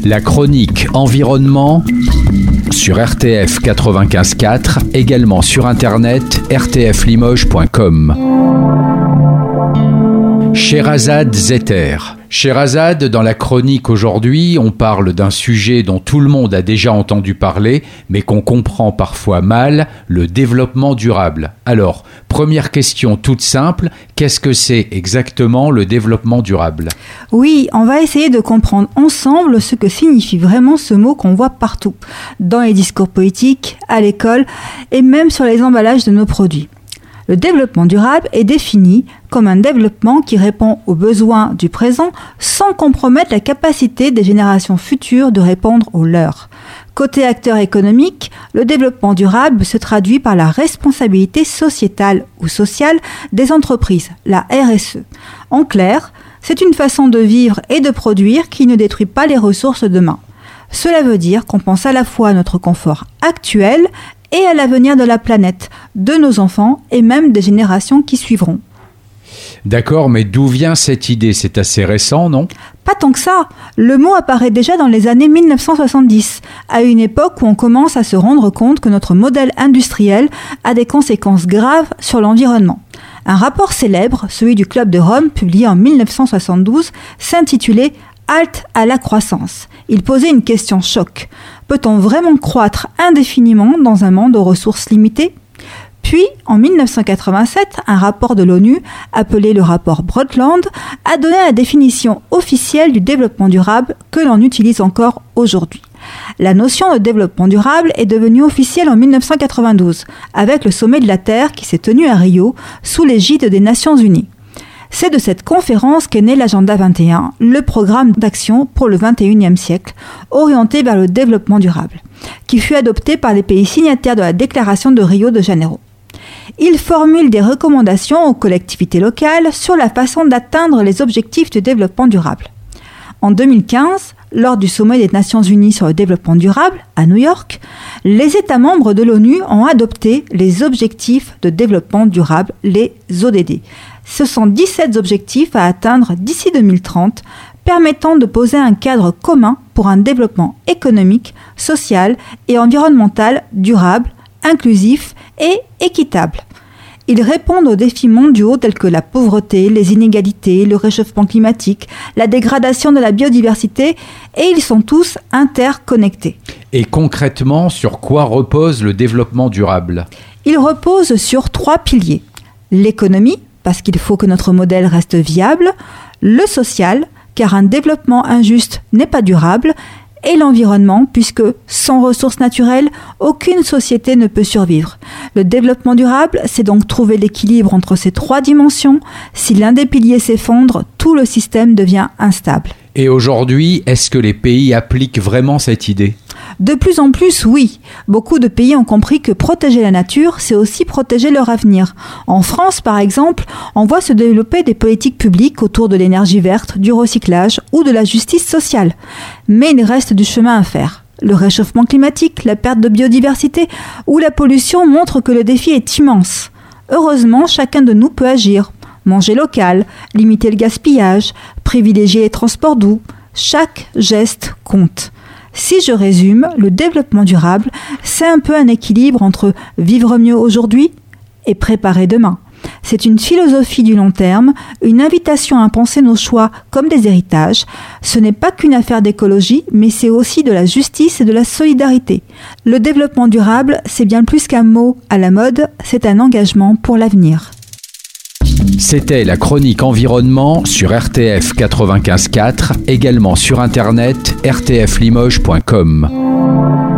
La chronique environnement sur RTF 95.4, également sur internet rtflimoges.com. Sherazade Zeter. Sherazade, dans la chronique aujourd'hui, on parle d'un sujet dont tout le monde a déjà entendu parler, mais qu'on comprend parfois mal, le développement durable. Alors, première question toute simple, qu'est-ce que c'est exactement le développement durable ? Oui, on va essayer de comprendre ensemble ce que signifie vraiment ce mot qu'on voit partout, dans les discours politiques, à l'école et même sur les emballages de nos produits. Le développement durable est défini comme un développement qui répond aux besoins du présent sans compromettre la capacité des générations futures de répondre aux leurs. Côté acteur économique, le développement durable se traduit par la responsabilité sociétale ou sociale des entreprises, la RSE. En clair, c'est une façon de vivre et de produire qui ne détruit pas les ressources de demain. Cela veut dire qu'on pense à la fois à notre confort actuel et à l'avenir de la planète, de nos enfants et même des générations qui suivront. D'accord, mais d'où vient cette idée ? C'est assez récent, non ? Pas tant que ça. Le mot apparaît déjà dans les années 1970, à une époque où on commence à se rendre compte que notre modèle industriel a des conséquences graves sur l'environnement. Un rapport célèbre, celui du Club de Rome, publié en 1972, s'intitulait « Halte à la croissance ». Il posait une question choc. Peut-on vraiment croître indéfiniment dans un monde aux ressources limitées ? Puis, en 1987, un rapport de l'ONU, appelé le rapport Brundtland, a donné la définition officielle du développement durable que l'on utilise encore aujourd'hui. La notion de développement durable est devenue officielle en 1992, avec le sommet de la Terre qui s'est tenu à Rio, sous l'égide des Nations Unies. C'est de cette conférence qu'est né l'Agenda 21, le programme d'action pour le XXIe siècle, orienté vers le développement durable, qui fut adopté par les pays signataires de la déclaration de Rio de Janeiro. Il formule des recommandations aux collectivités locales sur la façon d'atteindre les objectifs du développement durable. En 2015, lors du sommet des Nations Unies sur le développement durable, à New York, les États membres de l'ONU ont adopté les objectifs de développement durable, les ODD. Ce sont 17 objectifs à atteindre d'ici 2030, permettant de poser un cadre commun pour un développement économique, social et environnemental durable, inclusif et équitable. Ils répondent aux défis mondiaux tels que la pauvreté, les inégalités, le réchauffement climatique, la dégradation de la biodiversité et ils sont tous interconnectés. Et concrètement, sur quoi repose le développement durable ? Il repose sur 3 piliers. L'économie, parce qu'il faut que notre modèle reste viable, le social, car un développement injuste n'est pas durable, et l'environnement, puisque sans ressources naturelles, aucune société ne peut survivre. Le développement durable, c'est donc trouver l'équilibre entre ces 3 dimensions. Si l'un des piliers s'effondre, tout le système devient instable. Et aujourd'hui, est-ce que les pays appliquent vraiment cette idée ? De plus en plus, oui. Beaucoup de pays ont compris que protéger la nature, c'est aussi protéger leur avenir. En France, par exemple, on voit se développer des politiques publiques autour de l'énergie verte, du recyclage ou de la justice sociale. Mais il reste du chemin à faire. Le réchauffement climatique, la perte de biodiversité ou la pollution montrent que le défi est immense. Heureusement, chacun de nous peut agir. Manger local, limiter le gaspillage, privilégier les transports doux. Chaque geste compte. Si je résume, le développement durable, c'est un peu un équilibre entre vivre mieux aujourd'hui et préparer demain. C'est une philosophie du long terme, une invitation à penser nos choix comme des héritages. Ce n'est pas qu'une affaire d'écologie, mais c'est aussi de la justice et de la solidarité. Le développement durable, c'est bien plus qu'un mot à la mode, c'est un engagement pour l'avenir. C'était la chronique environnement sur RTF 95.4, également sur internet rtflimoges.com.